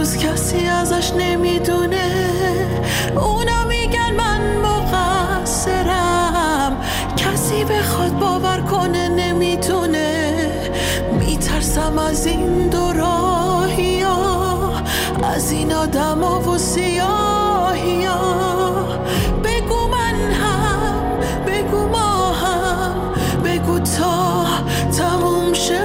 هنوز کسی ازش نمیدونه. اونا میگن من مقصرم، کسی بخواد باور کنه نمیتونه. میترسم از این دو راهیا، از این آدما و سیاهیا. بگو من هم، بگو ما هم، بگو تا تموم شه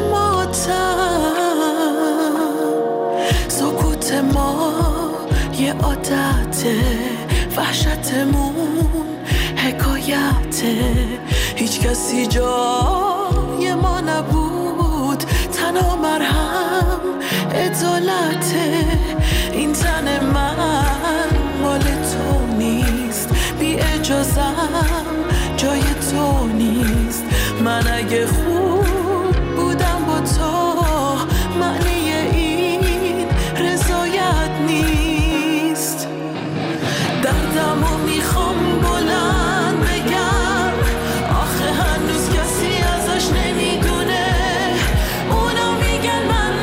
ماتم. سکوت ما یه عادته، وحشتمون حکایته. هیچ کسی جای ما نبود، تنها مرهم عدالته. این تن من مال تو نیست، بی اجازم جای تو نیست. من اگه خوب بودم با تو، معنی این رضایت نیست. دردمو میخوام بلند بگم، آخه هنوز کسی ازش نمیدونه. اونا میگن من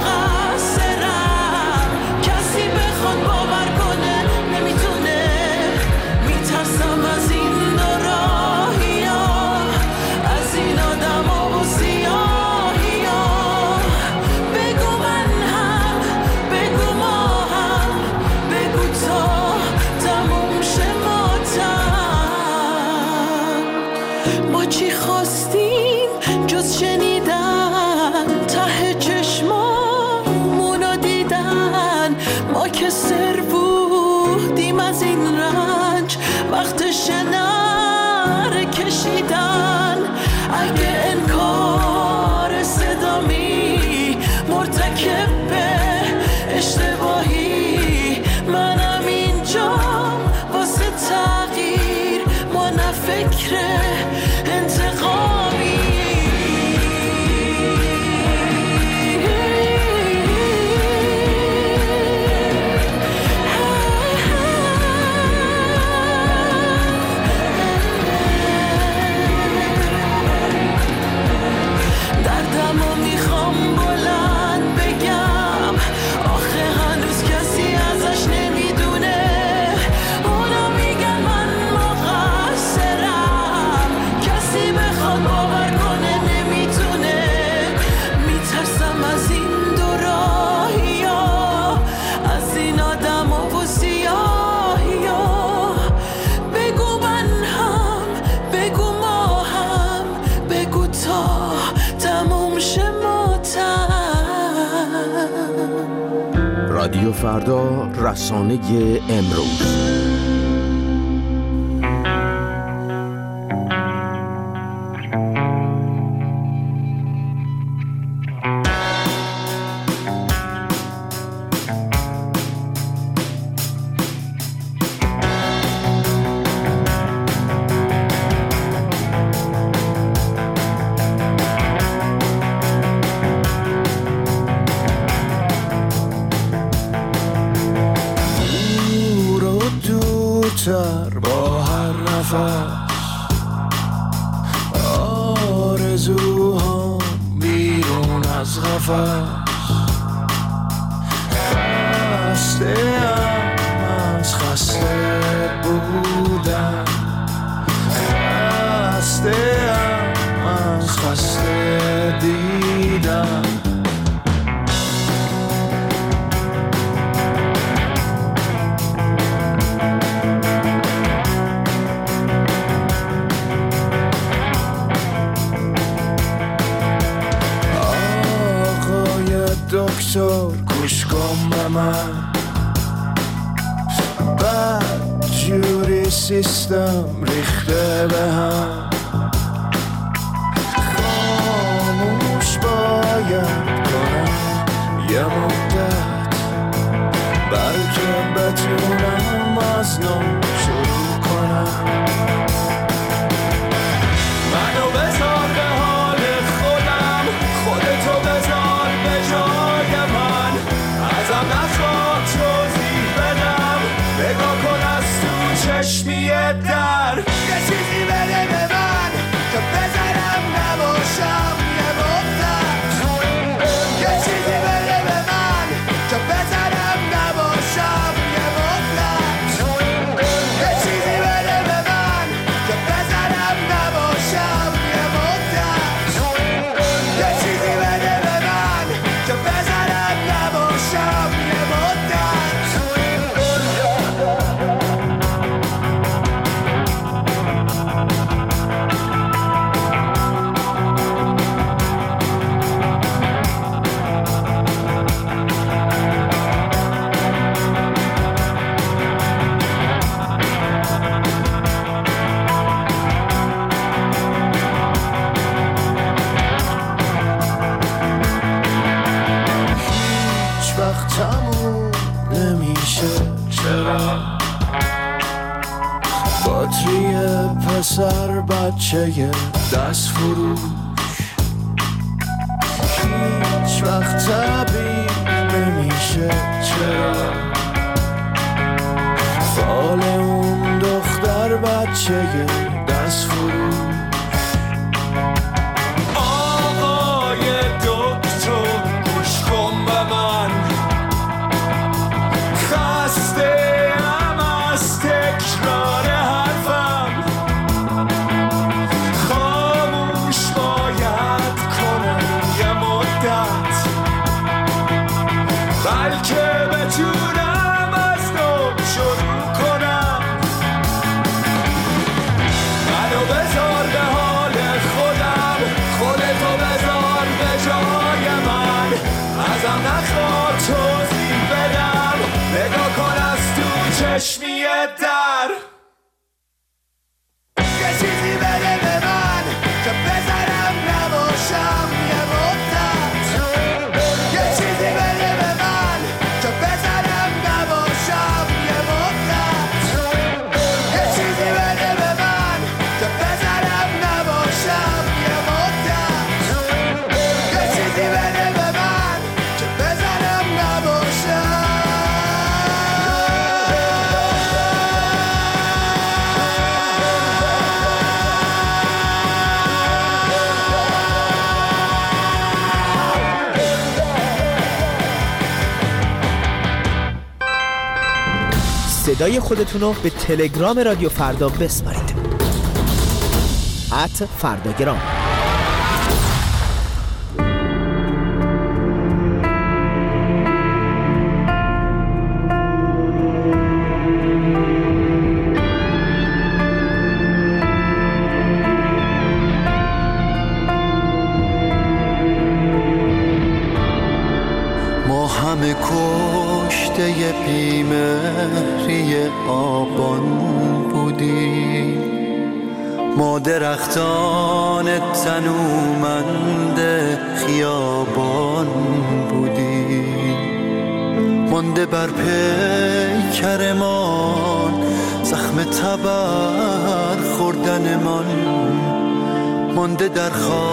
مقصرم، کسی بخواد باور کنه نمیتونه. میترسم از این دو راهیا، از این آدما و سیاهیا. بگو من هم، بگو ما هم، بگو تا تموم شه ماتم. ما چی خواستیم جز شنیدن، ته چشمامونو دیدن. ما که سر بودیم از این رنج، وقتش نره کشیدن. اگه انکار صدامی مرتکب به اشتباهی، منم اینجام واسه تغییر، ما نه فکر انتقامی. دردمو میخوام بلند بگم، آخه هنوز کسی ازش نمیدونه. اونا میگن من مقصرم، کسی بخواد باور کنه نمیتونه. میترسم از این دو راهیا، از این آدما و سیاهیا. بگو من هم، بگو ما هم، بگو تا تموم شه ماتم. رادیو فردا، رسانه امروز. با هر نفس آرزوها بیرون از قفس. خسته‌ام از خسته بودن، خسته‌ام از خسته دیدن. دکتر گوش کن به من، بد جوری سیستم ریخته به هم. خاموش باید کنم یه مدت، بلکه بتونم از نو شروع کنم. منو بذار به حال خودم، خودتو بذار به جای من. ازم نخواه توضیح بدم، نگاه کن از تو چشمی در. یه چیزی بده به من که بذارم نباشم یه مدت. یه چیزی بده به من که بذارم بطری پسر بچه دست فروش هیچ وقت طبیب نمیشه. چرا فال اون دختر بچه دست فروش؟ آقای دکتر گوش کن به من، خسته ام از تکرار حرفم، خاموش باید کنم یه مدت، بلکه بتونم از نو شروع کنم. منو بذار به حال خودم، خودتو بذار به جای من، ازم نخواد توضیح بدم، نگاه کن از تو چشمی در. یه چیزی بده به من که بذارم نباشم یه مدت، یه چیزی بده به من که بذارم نباشم یه مدت، یه چیزی بده به من که بذارم نباشم یه مدت، یه چیزی بده به من که بذارم نباشم. صدای خودتونو به تلگرام رادیو فردا بسپارید. @فرداگرام. ما همه کشته ی بیمهری آبان بودیم، ما درختان تنومند خیابان بودیم، مانده بر پیکرمان زخم تبر خوردنمان، مانده در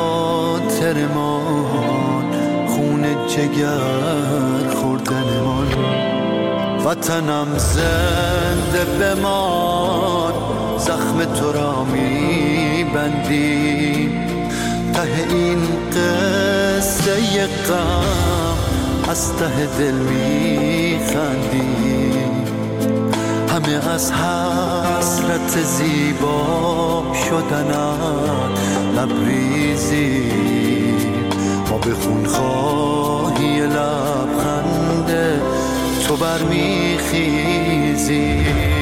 خاطرمان خون جگر خوردنمان. وطنم زنده بمان، زخم تو را میبندیم، ته این قصه غم از ته دل میخندیم، همه از حسرت زیبا شدنت لبریزیم، ما به خونخواهی لبخند تو برمیخیزیم.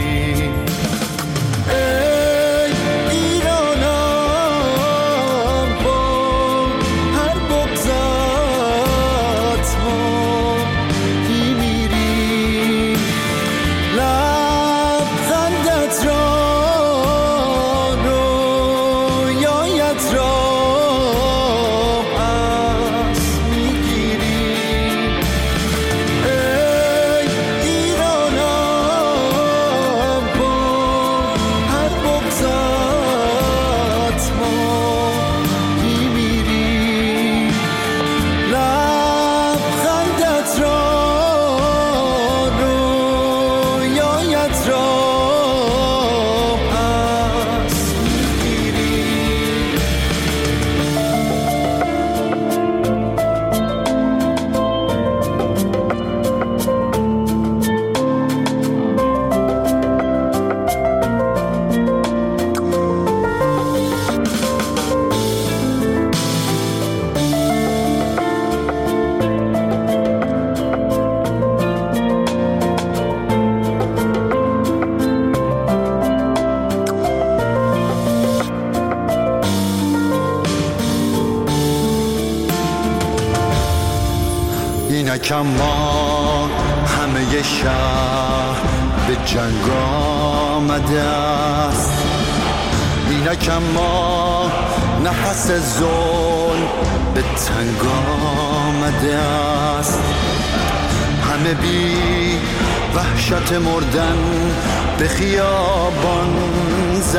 اینکم ما همه شهر به جنگ آمده است، اینکم ما نفس ظلم به تنگ آمده است، همه بی وحشت مردن به خیابان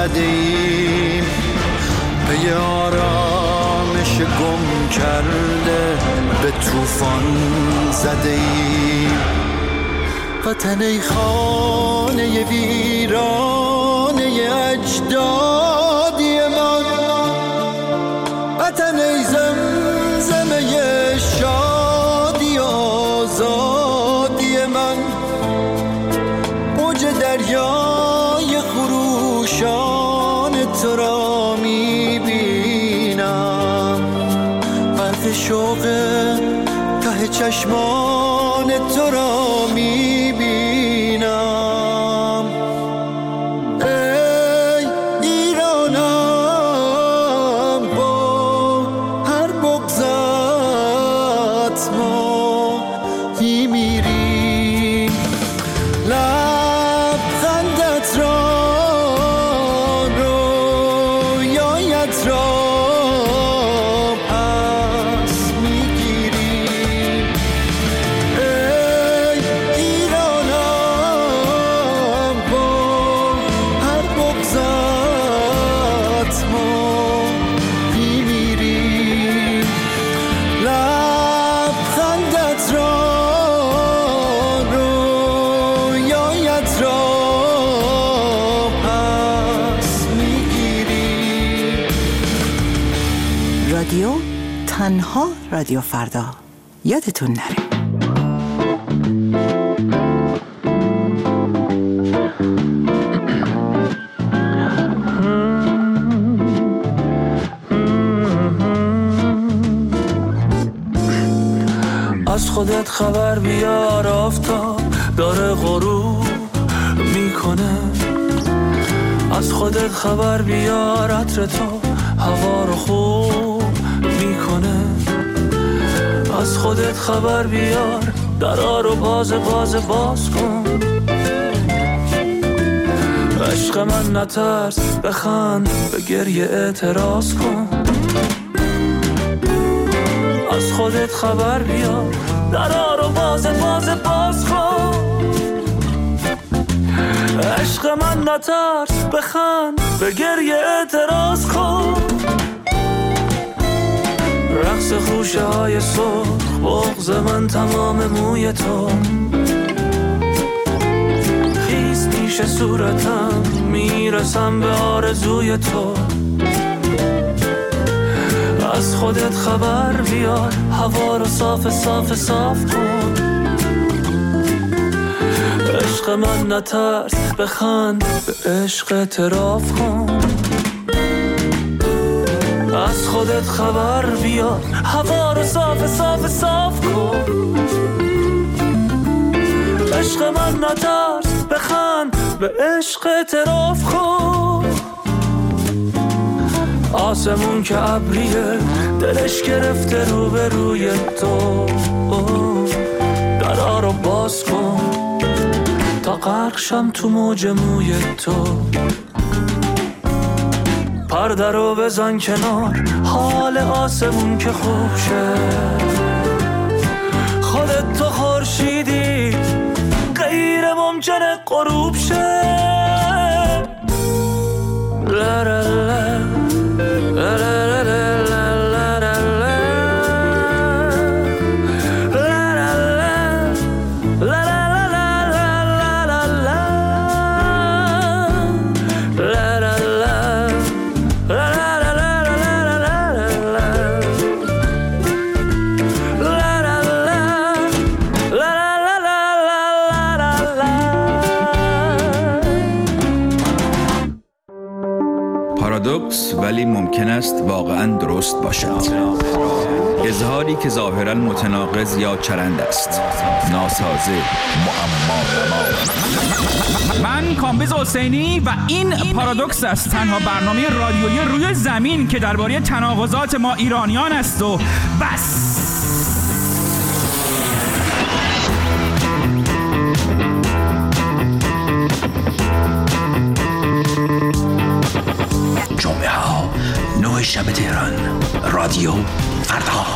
زدیم، پی آرامش گم کرده به طوفان زدیم. وطن ای خانه ویرانه اجدادی من، وطن ای زمزمه شادی آزادی من، موج دریای خروشان تو را میبینم، برق شوق ته چشمان تو را میبینم. ای ایرانم با هر بغضت ما میمیریم، لبخندت را رویایت را پس میگیریم. ای ایرانم با هر بغضت ما میمیریم، لبخندت را رویایت را پس میگیریم. رادیو تنها رادیو فردا، یادتون نره. از خودت خبر بیار، آفتاب داره غروب میکنه. از خودت خبر بیار، عطر تو هوا رو خوب میکنه. از خودت خبر بیار، درا رو باز کن. عشق من نترس، بخند، به گریه اعتراض کن. از خودت خبر بیار، درا رو باز کن. عشق من نترس، بخند، به گریه اعتراض کن. رقص خوشه های سرخ، بغض من تمام موی تو. خیس پیش صورتم، میرسم به آرزوی تو. از خودت خبر بیار، هوا رو صاف کن. عشق من نترس، بخند، به عشق اعتراف کن. از خودت خبر بیار، هوا رو صاف کن. عشق من نترس، بخند، به عشق اعتراف کن. آسمون که ابریه، دلش گرفته رو به روی تو. درا رو باز کن تا غرق شم تو موج موی تو. پرده رو بزن کنار، حال آسمون که خوب شه. خودت تو خورشیدی، غیر ممکنه غروب شه. لا لا لا لا لا لا لا لا پارادوکس ولی ممکن است واقعاً درست باشد. اظهاری که ظاهراً متناقض یا چرند است، ناسازه، معما. من کامبیز حسینی و این پارادوکس است، تنها برنامه رادیویی روی زمین که درباره تناقضات ما ایرانیان است و بس. جمعه ها 9 شب تهران، رادیو فردا.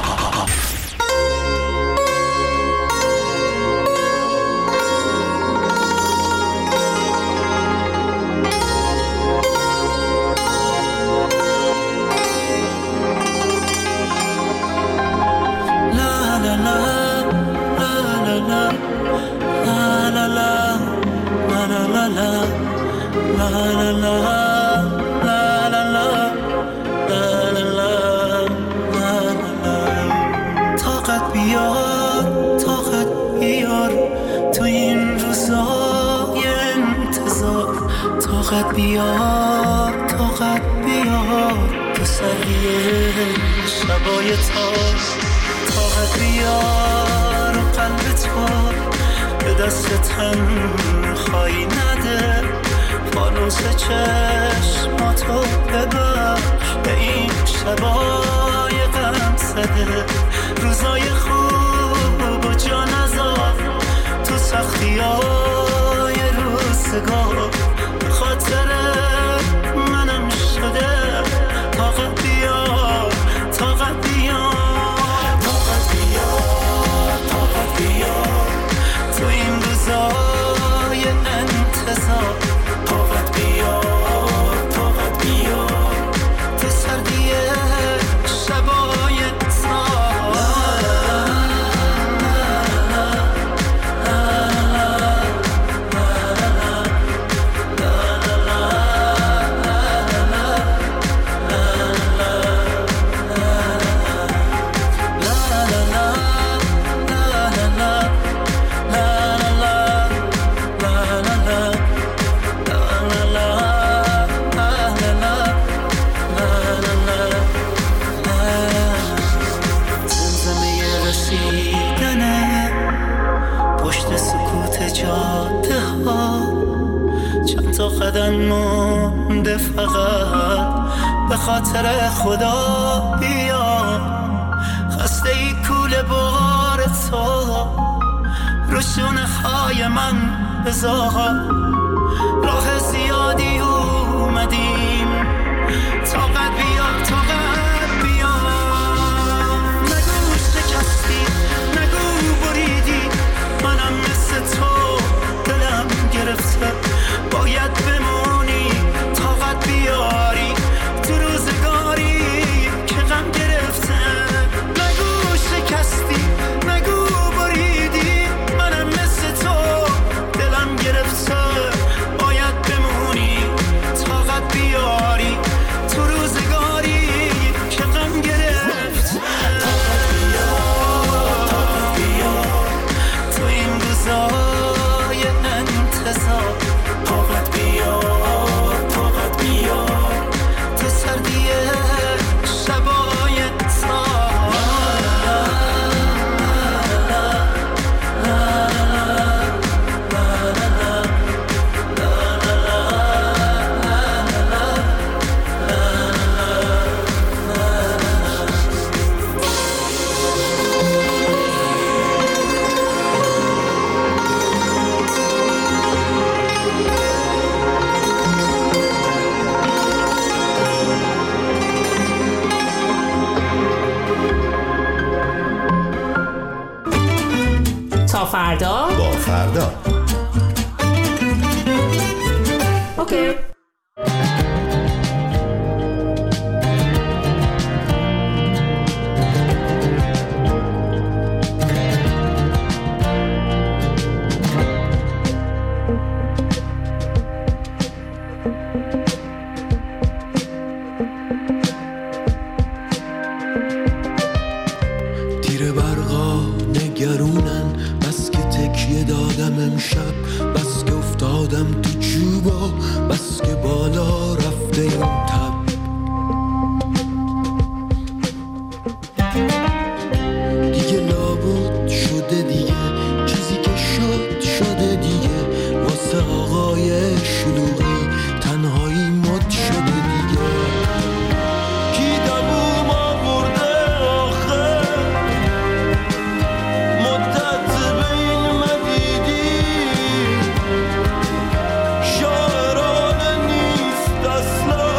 طاقت بیار تو سریه شبای تار طاقت بیار و قلب تو به دست تنهایی نده فانوس چشماتو ببر به این شبای غم زده روزای خوب و جا نذار تو سختیای روزگار به خاطر منم شده طاقت بیار طاقت بیار طاقت بیار طاقت بیار تو این روزای انتظار طاقت بیار طاقت بیار تو سردی شبای قدم مونده فقط به خاطر خدا بیا خسته ای کوله بار تو رو شونه های من بذار راه زیادی اومدیم طاقت بیار طاقت بیار نگو شکستی نگو بریدی منم مثل تو دلم گرفته باید بمونی طاقت بیاری تو روزگاری که غم گرفته نگو شکستی نگو بریدی منم مثل تو دلم گرفته باید بمونی طاقت بیاری تو روزگاری که غم گرفته طاقت بیار طاقت بیار تو این روزای انتظار طاقت بیار طاقت بیار تو سردی شبای فردا با فردا اوکی. تیر برقا نگرونن بس که تکیه دادم امشب بس که افتادم تو چوبا بس که بالا رفته این تب دیگه لابد شده دیگه چیزی که شده دیگه واسه آقای شلوغی تنهایی مد شده دیگه کی دبوم آورده آخه مدت بین مدیدی شاعرانه نیست اصلا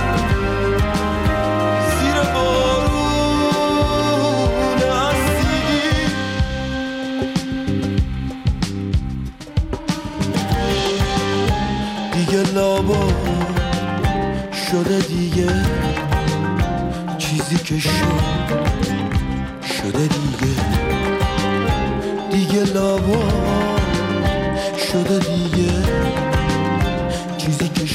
زیر بارون اسیدی دیگه لابا شده دیگه چیزی که شده دیگه لابا شده دیگه چیزی که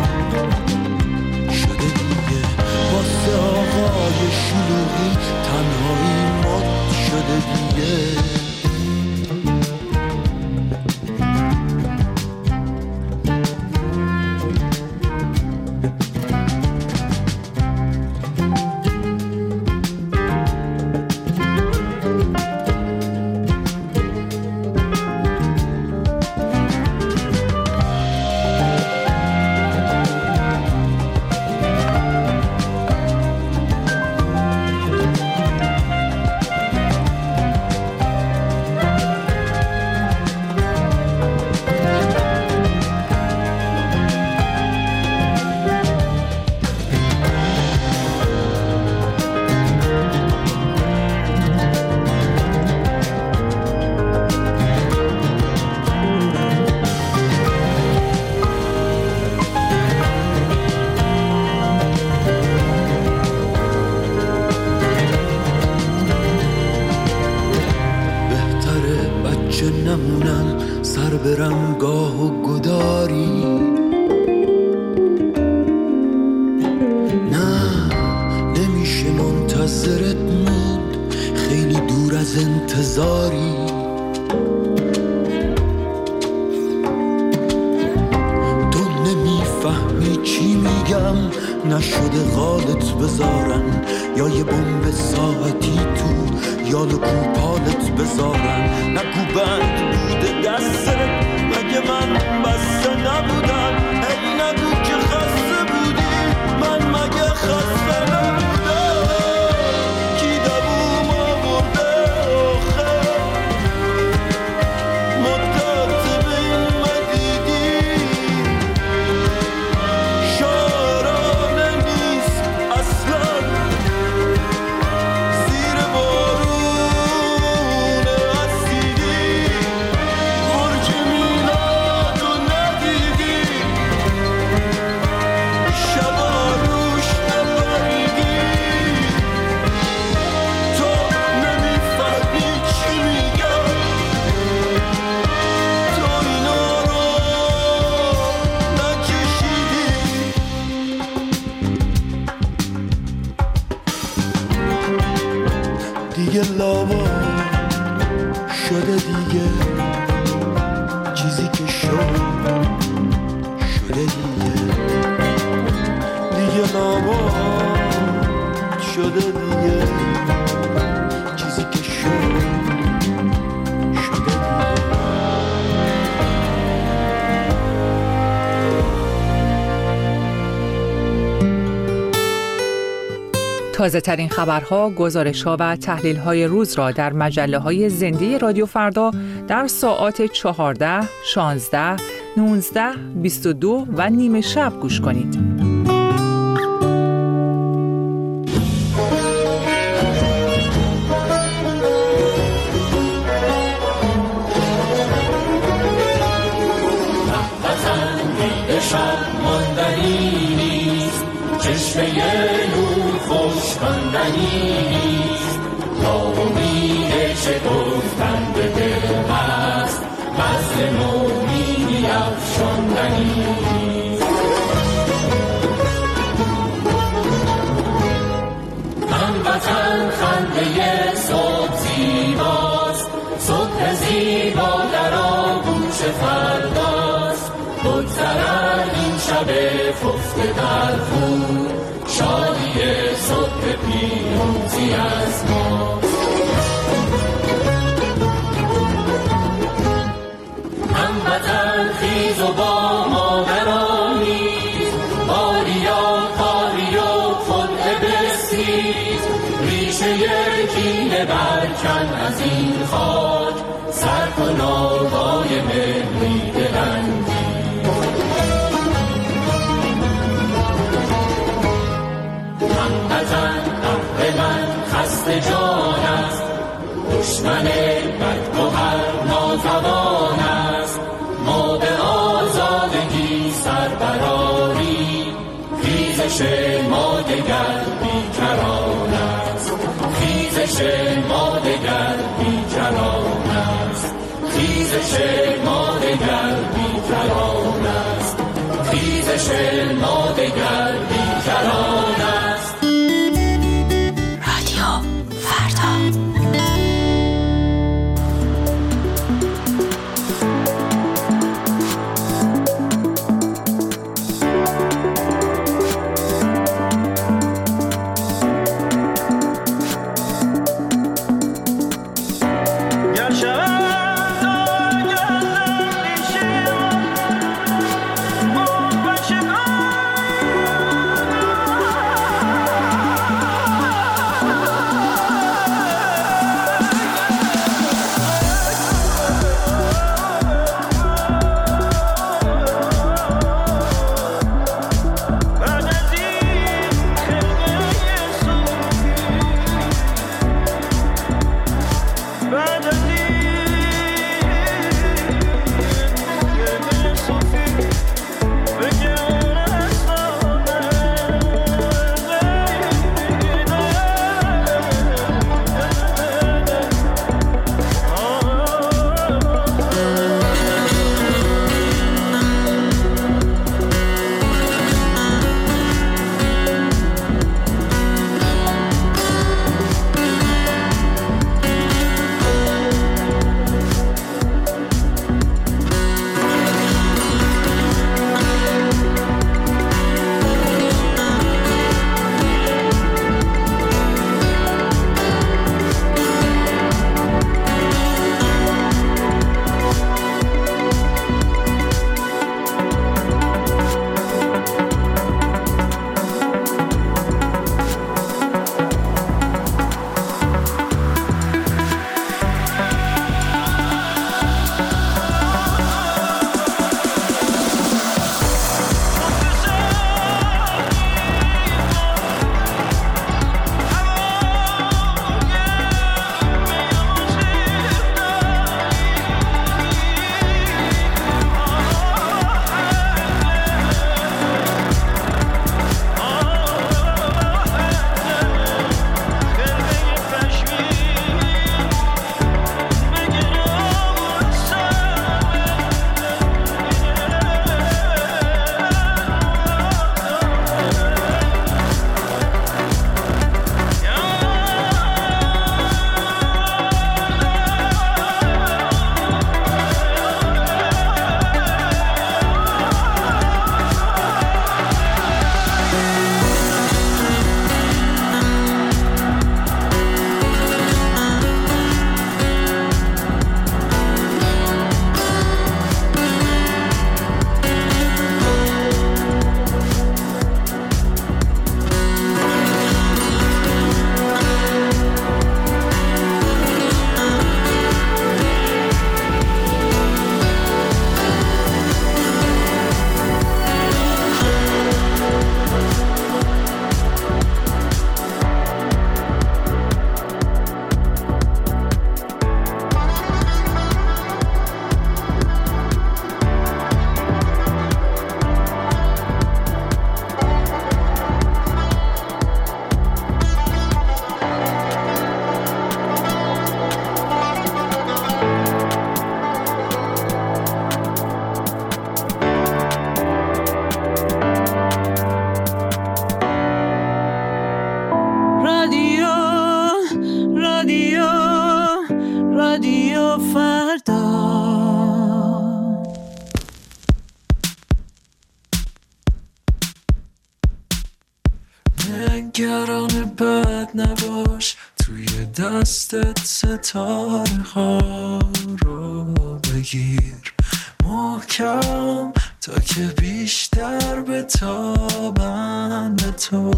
شده دیگه. واسه آقای شلوغی تنهایی مد شده دیگه. نشده غالت بذارن یا یه بمب ساعتی تو یالو کوپالت بذارن. نگو بند بوده دستت مگه من بسته نبودم. هی نگو که خسته بودی من مگه خسته نبودم. کی دووم آورده آخر مدت بین مدیدی. دیگه لاوا شده دیگه. چیزی که شده دیگه. دیگه لاوا شده دیگه. چیزی که شده دیگه. تازه ترین خبرها، گزارش‌ها و تحلیل‌های روز را در مجله‌های زنده رادیو فردا در ساعات 14، 16، 19، 22 و نیمه شب گوش کنید. خوشخواندنیست ناامیده چه گفتن به دل هست مزل نومیدی افشاندنیست. هموطن خنده صبح زیباست، صبح زیبا در آغوش فرداست. بگذرد این شب خفته در خون، شادی صبح پیروزی از ماست. هموطن خیز و با مادر آمیز، باریا کاری و خلع بسیز. ریشه کینه برکن از این خاک، سر کن آوای ملی دلنگیز. هموطن قهر من خسته جان است، دشمن بدگوهر ناتوان است. ما به آزادگی سر برآریم، خیزش ما دگر بیکران است. خیزش ما دگر بیکران است. خیزش ما دگر بیکران است. پرسش ما دگر بیکران است. رادیو فردا. نگران بد نباش، توی دستت ستاره ها رو بگیر محکم تا که بیشتر بتابن به تو.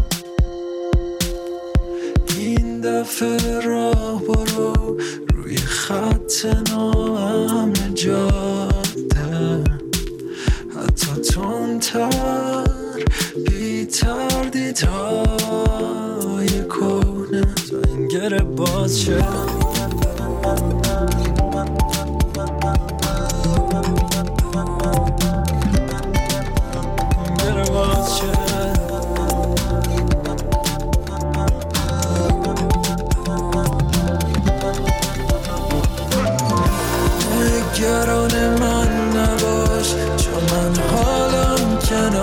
این دفعه راه برو روی خط ناامن جاده، حتی تندتر بی تردیدهای کهنه تا این گره باز شه. نگران من نباش، چون من حالم کنار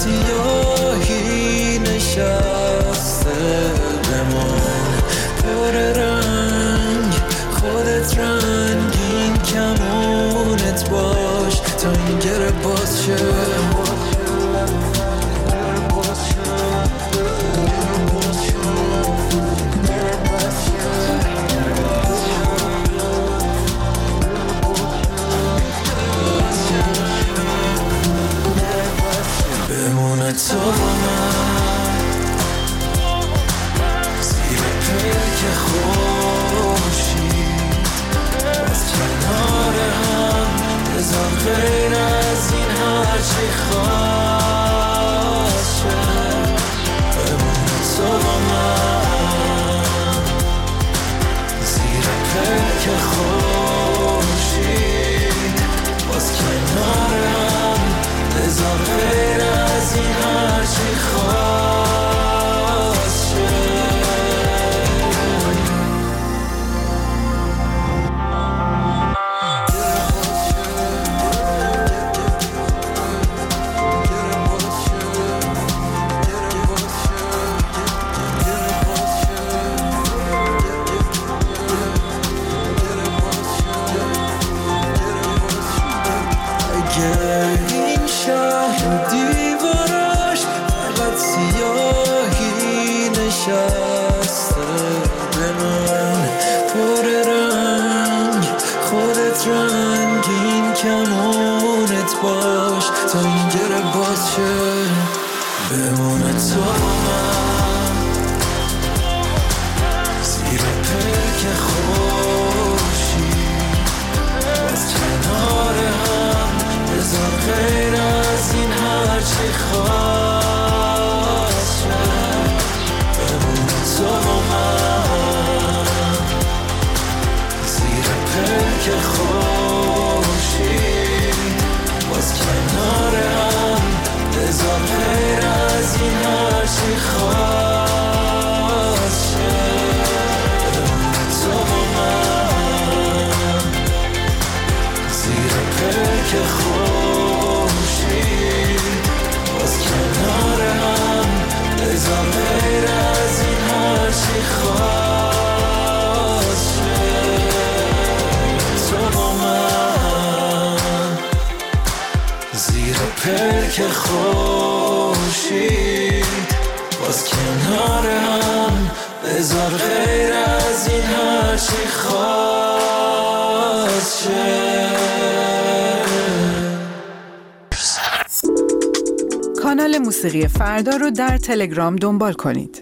سیاهی نشسته بمان پر رنگ خودت رنگین کمونت باش تا این گره باز شه بمونه تو با من زیر پلک خورشید باز کنار هم بذار غیر از این هرچی خواست شه بمونه تو با من زیر پلک خورشید باز کنار هم بذار غیر از این هرچی خواست شه این شهر دیواراش فقط سیاهی نشسته به من پر رنگ خودت رنگین کمونت باش تا این گره باز شه بمونه تو با من زیر پلک خورشید باز کنار هم بذار غیر از این هرچی خواست شه بمونه تو با من زیر پلک خورشید باز کنار هم بذار غیر از این هرچی خواست شه بمونه تو با من زیر پلک خورشید باز کنار هم بذار غیر از این هرچی خواست شه تو با من زیر پلک خورشید باز کنار هم بذار غیر از این هرچی خواست شه کانال موسیقی فردا رو در تلگرام دنبال کنید.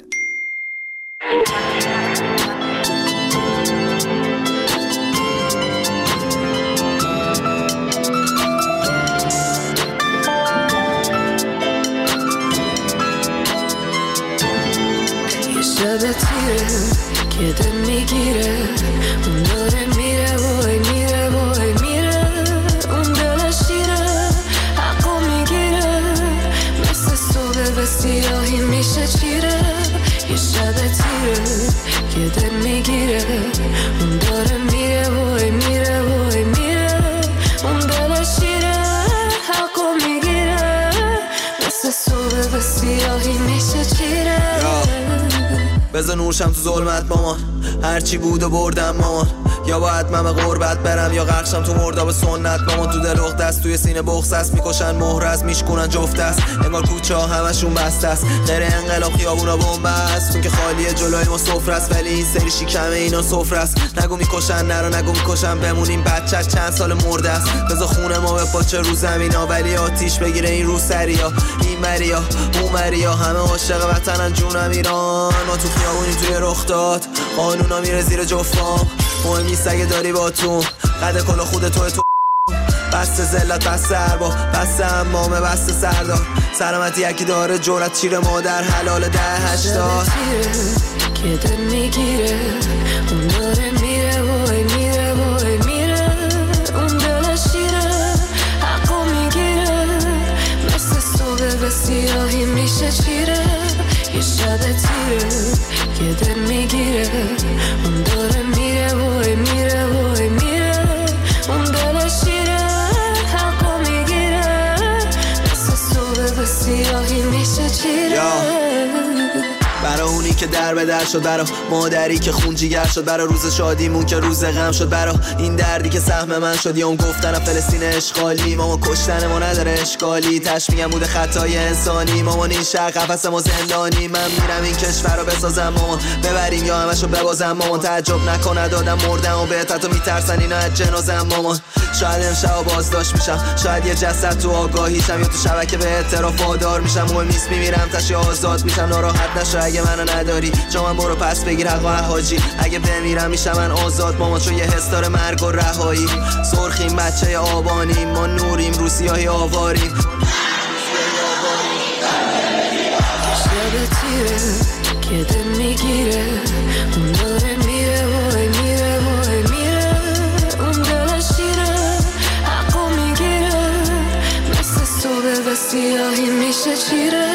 شب تیره که دل میگیره اون داره میره وای میره وای میره اون دل شیره حقو میگیره مثل صبح به سیاهی میشه چیره یه شب تیره که دل میگیره اون داره میره وای میره وای میره اون دل شیره حقو میگیره مثل صبح به سیاهی میشه چیره بذار نورشم تو ظلمت مامان هرچی بود و بردم مامان یا باید من به غربت برم یا غرقشم تو مرداب سنت مامان تو دل اخت است توی سینه بغض است میکشن مهر است میشکنن جفت است انگار کوچه ها همشون بسته است غیر انقلاب خیابونا بمب است چون که خالیه جلوی ما سفره است ولی این سری شکم اینا سفره است نگو میکشن نرو نگو میکشن بمونیم بچه‌ش چند سال مرده است بذار خونه ما به پاچه رو زمینا ولی آتیش بگیره این رو سریا این مریا اون مریا همه عاشق وطنن جونم ایران ما تو خیابونی توی رخ داد قانونا میره زیر جفام مهم نیست اگه داری با تو قد کلا خود تو بسته ذلت بسته اربا بسته امامه بسته سردار سلامتی یکی داره جرأت چیره مادر حلال 10-80 که دل میگیره اون داره میره وای میره وای میره اون دل شیره حقو میگیره مثل صبح به سیاهی میشه چیره یه شب تیره که دل میگیره اون داره میره وای میره وای میره اون دل شیره حقو میگیره مثل صبح به سیاهی سیاهی میشه چیره. برا اونی که در به در شد، برا مادری که خون جیگر شد، برا روز شادیمون که روز غم شد، برا این دردی که سهم من شد. یه اون گفتنم فلسطین اشغالی، ماما کشتن ما نداره اشکالی، تش میگم بوده خطای انسانی. مامان این شهر قفس ما زندانی، من میرم این کشور رو بسازم مامان، ببریم یا همشو ببازم مامان. تعجب نکنه دادم مردم و بهت حتی میترسن اینا از جنازم مامان. شاید امشب بازداشت میشم، شاید یه جسد تو آگاهیشم، یا تو شبکه به اعتراف وادار میشم. و میس میمیرم تش آزاد میشم، ناراحت نشو اگه منو نداری، جا من برو پس بگیر حق و حاجی. اگه بمیرم میشم من آزاد مامان، چون یه حس داره مرگ و رهایی. سرخیم بچه آبانیم، ما نوریم رو سیاهی آواریم. شب تیره که دل میگیره، اون داره میره وای میره وای میره، اون دل شیره حقو میگیره، مثل صبح و سیاهی میشه چیره.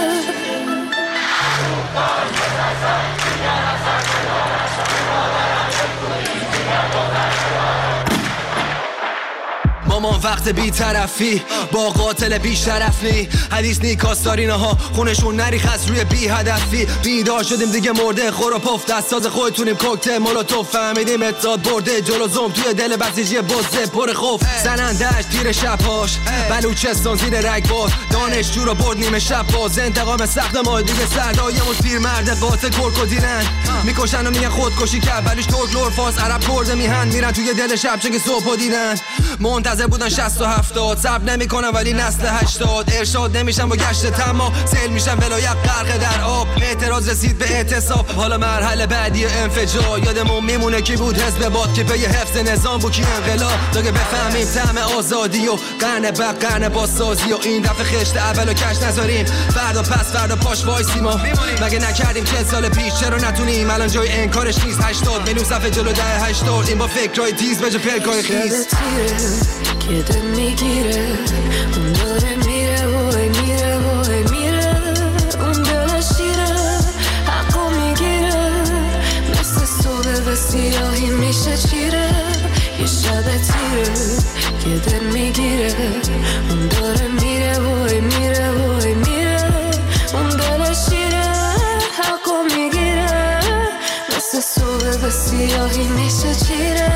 مامان وقت بی طرفی با قاتل بی شرفی، حدیث نیکاستارینه ها خونشون نریخ از روی بی هدفی. بیدار شدیم دیگه مرده خور و پف، دستاز خودتونیم کوکتل مولوتوف، فهمیدیم اتحاد برده جلو زوم توی دل بسیجی بزه پر خوف. زنندهش تیر شبهاش بلوچستان زیر رگبار، دانشجو رو برد نیمه شب باز، انتقام سخت ما دیگه سردایمون پیر مرد قاتل کرکودینن، میکشن و میگن خودکشی کرد بلوش ترک لور فاس عرب کرده میهن، میرن توی دل شب چه که صبح دیدن. منتظر بودن 60 و 70 صبر نمیکنن ولی نسل 80 ارشاد نمیشن با گشت تما، سیل میشن ولایت غرق در آب. اعتراض رسید به اعتصاب، حالا مرحله بعدی انفجار. یادمون میمونه کی بود حزب باد که پی حفظ نظام بود، کی انقلاب تا که بفهمیم طعم آزادی و قرن بعد قرن بازسازی. و این دفعه خشت اولو کش نذاریم، فردا پس فردا پاش وایسیم. مگه نکردیم 40 سال پیش، چرا نتونیم الان جای انکارش نیست. 80 میلیون صفحه جلو ده 80 این با فکرای تیز به جا پلکای خیز. که دل میگیره، اون داره میره وای میره وای میره، اون دل شیره حقو میگیره، مثل صبح و سیاهی میشه چیره. یه شب تیره که دل میگیره، اون داره میره وای میره وای میره، اون دل شیره حقو میگیره، مثل صبح و سیاهی میشه چیره.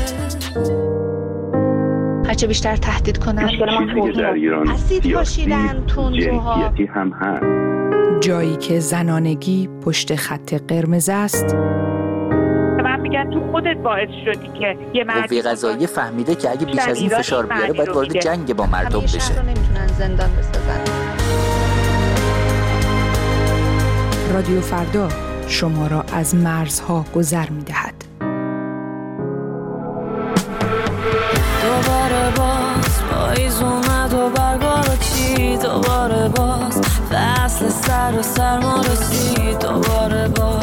هرچه بیشتر تهدید کنن اسید پاشیدن تندروها هم هست. جایی که زنانگی پشت خط قرمز است. من میگن تو خودت باعث شدی که یه قوه قضاییه فهمیده که اگه بیش از این فشار بیاره باید وارد جنگ با مردم بشه. همیشه رو نمیتونن زندان بسازن. رادیو فردا شما را از مرزها گذر میدهد. دوباره باز پاییز اومد و برگا رو چید، دوباره باز فصل سر و سرما رسید، دوباره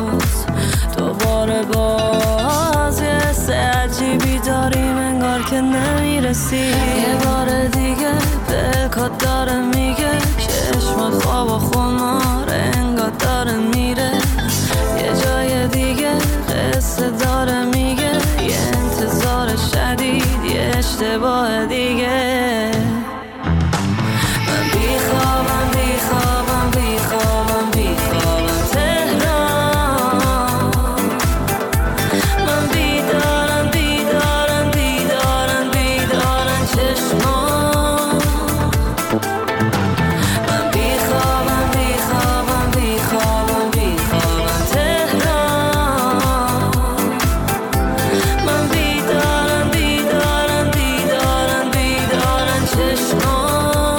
باز یه حس عجیبی داریم انگار که نمیرسی. یه بار دیگه دلکات داره میگه، چشم خواب و خمار انگار داره میره، یه جای دیگه قصه داره میگه، یه انتظار شدید یه اشتباه دیگه. من بیخوابم بیخوابم بیخوابم بیخوابم تهران، من بیدارم بیدارم بیدارم بیدارم چشمان، من بیخوابم بیخوابم بیخوابم بیخوابم تهران، من بیدارم بیدارم بیدارم بیدارم چشمان.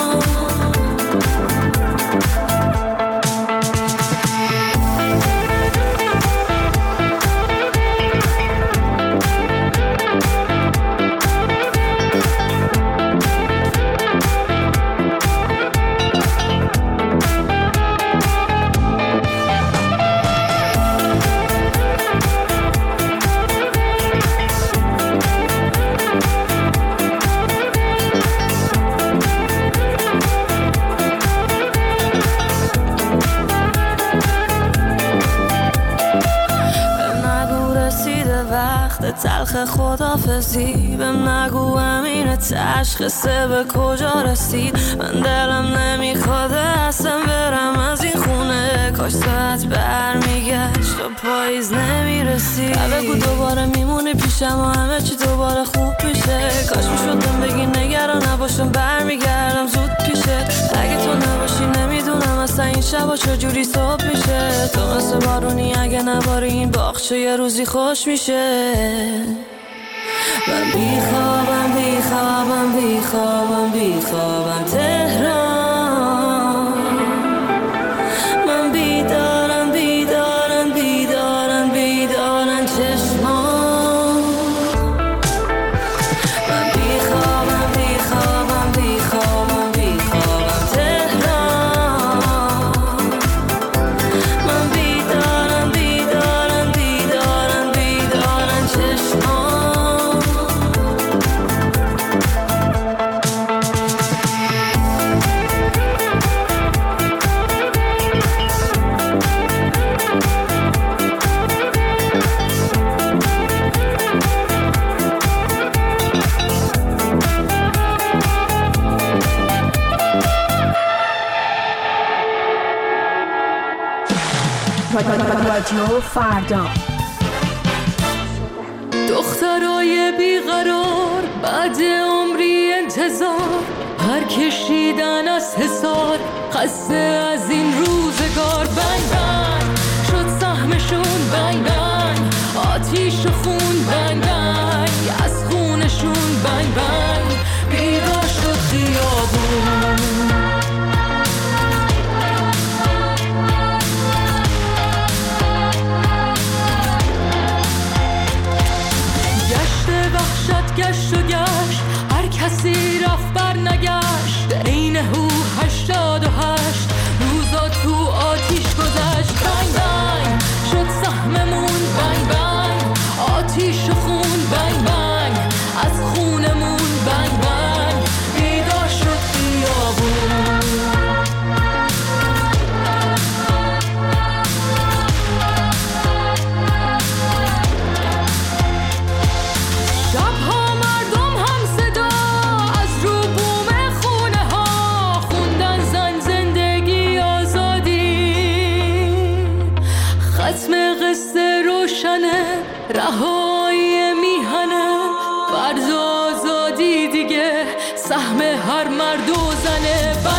تلخ خدافزی بهم نگو همینه تشخیصه به کجا رسید، من دلم نمیخواد اصلا برم پاییز نمیرسی. بگو دوباره میمونی پیشم و همه چی دوباره خوب میشه. کاش میشدم بگی نگران نباشم برمیگردم زود پیشت. اگه تو نباشی نمیدونم اصلا این شبا چجوری صبح میشه. تو مثل بارونی اگه نباری این باغچه یه روزی خوش میشه. من بیخوابم بیخوابم بیخوابم بیخوابم تهران. من بیدارم بیدارم بیدارم بیدارم چشمان. من بیخوابم بیخوابم بیخوابم بیخوابم تهران. من بیدارم بیدارم بیدارم بیدارم چشمان. رادیو فردا. دخترای بیقرار بعد عمری انتظار، هر کشیدن از حصار خسته از این روزگار. بنگ بنگ شد سهمشون، بنگ بنگ آتیش و خون، بنگ بنگ از خونشون، بنگ بنگ بیدار شد خیابون. گشت و گشت هر کسی رفت بر نگشت. عین هو 88 روزا تو آتیش گذشت. بنگ بنگ شد سهممون، بنگ بنگ آتیش و خون، بنگ بنگ از خونمون، بنگ بنگ بیدار شد خیابون. رهایی میهنه فرض آزادی دیگه سهم هر مرد و زنه.